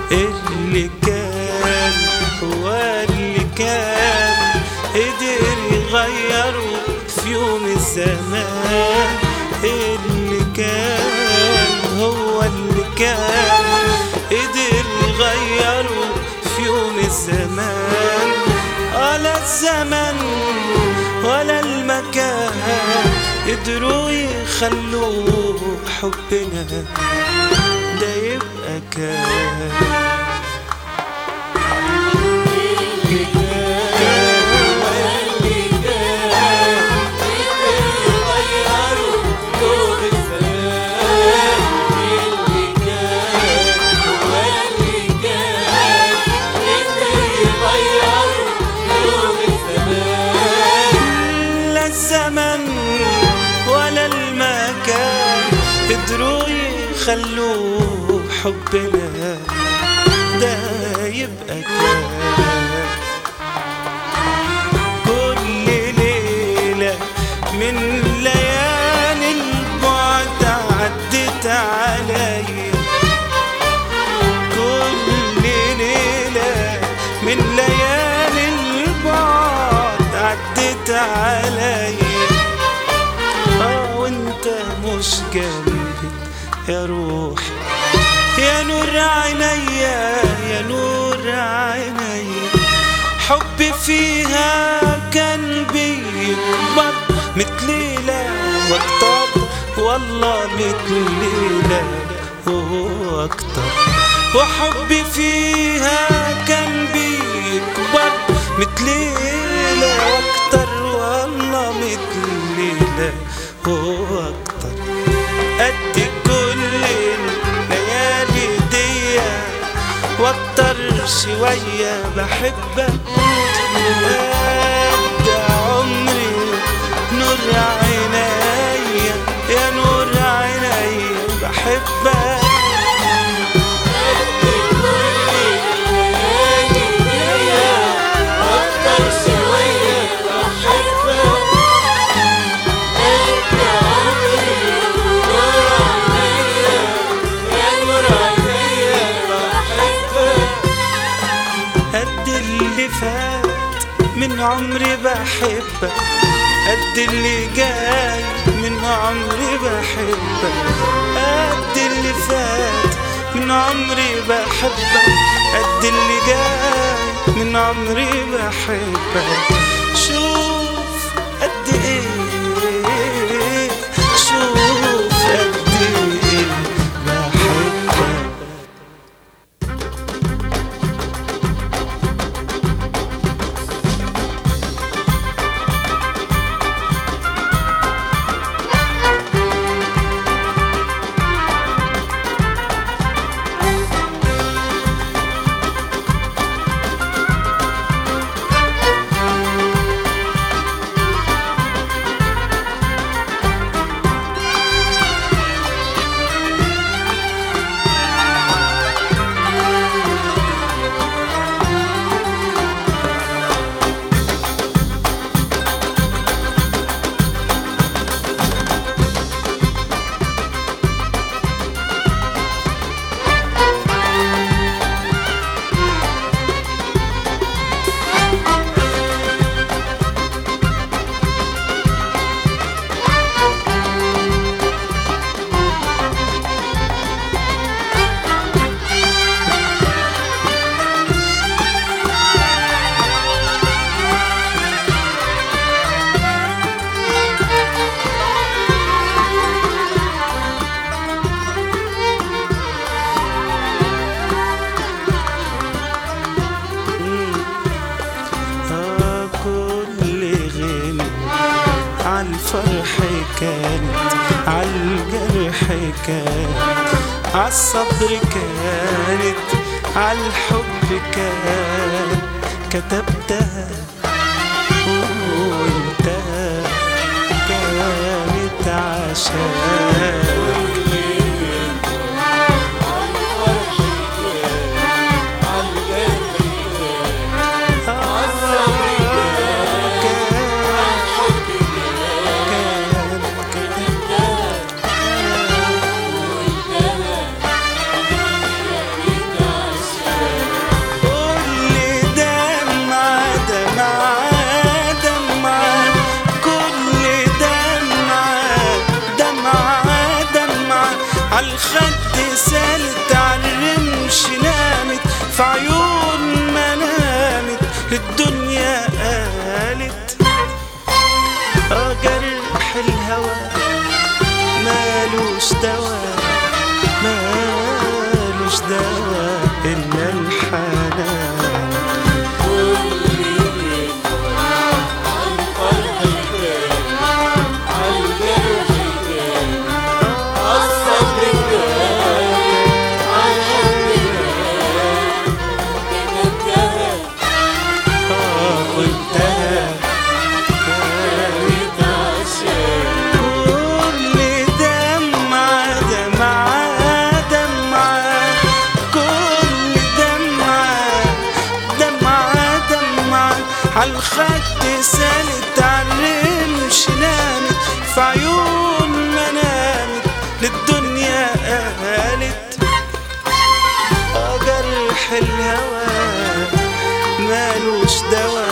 اللي كان هو اللي كان قدر يغيره في يوم الزمان. اللي كان هو اللي كان قدر يغيره في يوم الزمان. ولا الزمن ولا المكان قدروا يخلوا حبنا ده يبقى كان. قدروا يخلوا حبنا ده يبقى كان. كل ليلة من ليالي البعد عدت عليا. كل ليلة من ليالي البعد عدت عليا. وانت مش جنبي يا روح يا نور عينيا يا نور عينيا. حبي فيها كان بيكبر مثل ليلة واكتر والله مثل ليلة واكتر. وحبي فيها كان بيكبر مثل ليلة واكتر والله مثل ليلة واكتر. قد كل الليالي دي واكتر شوية بحبك. قد عمري نور عينيا يا نور عينيا بحبك. من عمري بحبك قد اللي جاي من عمري بحبك. قد اللي فات من عمري بحبك قد اللي جاي من عمري بحبك. شوف قد ايه شوف قد ايه بحبك. عالفرح كانت عالجرح كانت عالصبر كانت عالحب كانت. كتبتها وانتهى كانت عشان. عالخد سالت عالرمش نامت في عيون ما نامت للدنيا قالت جرح الهوى مالوش دوا مالوش دوا إلا الحنان عالخد سالت عالرمش نامت في عيون ما نامت للدنيا قالت جرح الهوى مالوش دوا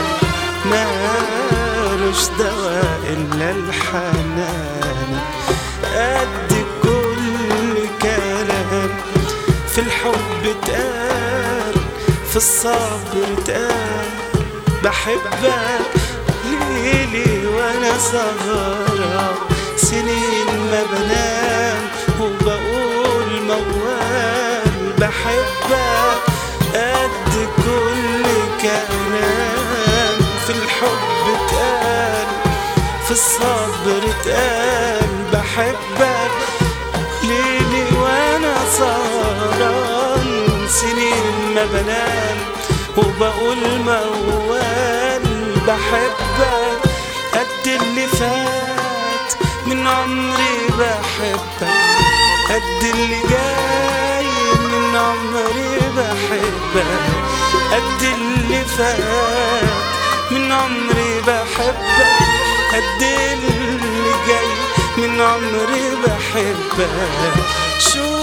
مالوش دوا إلا الحنان قد كل كلام في الحب اتقال في الصبر اتقال بحبك ليلي وانا سهران سنين ما بنام وبقول موال بحبك قد كل كلام في الحب اتقال في الصبر اتقال بحبك ليلي وانا سهران سنين ما بنام وبقول موال بحبك قد اللي فات من عمري بحبك قد اللي جاي من عمري بحبك قد اللي فات من عمري بحبك قد اللي جاي من عمري بحبك